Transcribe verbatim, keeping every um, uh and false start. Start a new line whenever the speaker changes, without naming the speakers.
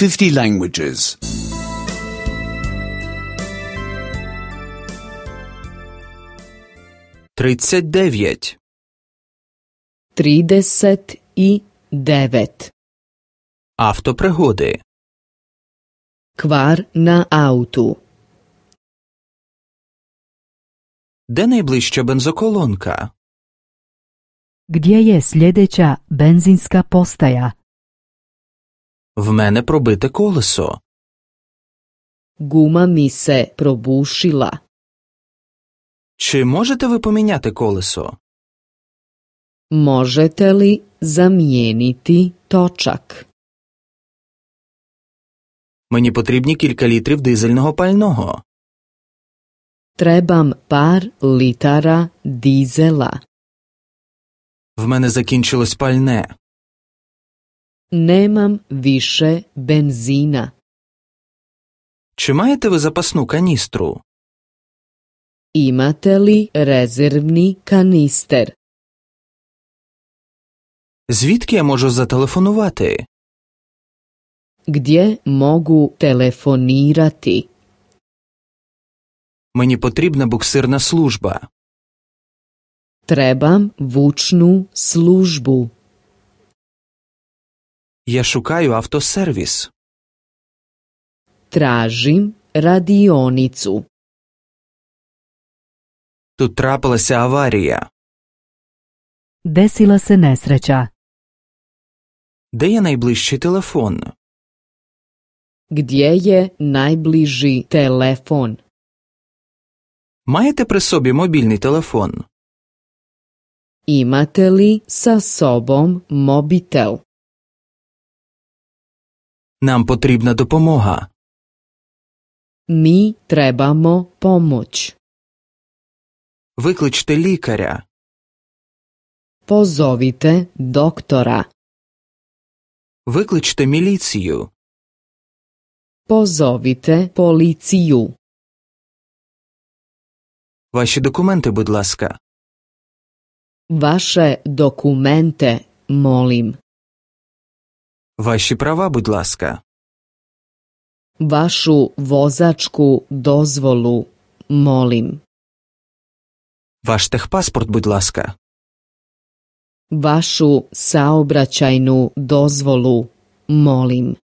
fifty languages.
тридцять дев'ять.
trideset devet.
Автопригоди.
Kvar na autu.
Де найближча бензоколонка?
Gdje je sljedeća benzinska postaja?
В мене пробите колесо.
Guma mi se probušila.
Чи можете ви поміняти колесо?
Možete li zamijeniti točak?
Мені потрібні кілька літрів дизельного пального.
Trebam par litara dizela.
В мене закінчилось пальне.
Nemam više benzina.
Чи маєте ви запасну каністру?
Imate li rezervni kanister?
Звідки я можу зателефонувати?
Gdje mogu telefonirati?
Мені потрібна буксирна служба.
Trebam vučnu službu.
Я шукаю автосервіс.
Tražim radionicu.
Тут трапилася аварія.
Desila se nesreća.
Де є найближчий телефон?
Gdje je najbliži telefon?
Маєте при собі мобільний телефон?
Imate li sa sobom mobitel?
Нам потрібна допомога.
Mi trebamo pomoć.
Викличте лікаря.
Pozovite doktora.
Викличте міліцію.
Pozovite policiju.
Ваші документи, будь ласка.
Vaše dokumente, molim.
Ваші права, будь ласка.
Vašu vozačku dozvolu, molim.
Ваш техпаспорт, будь ласка.
Vašu saobraćajnu dozvolu, molim.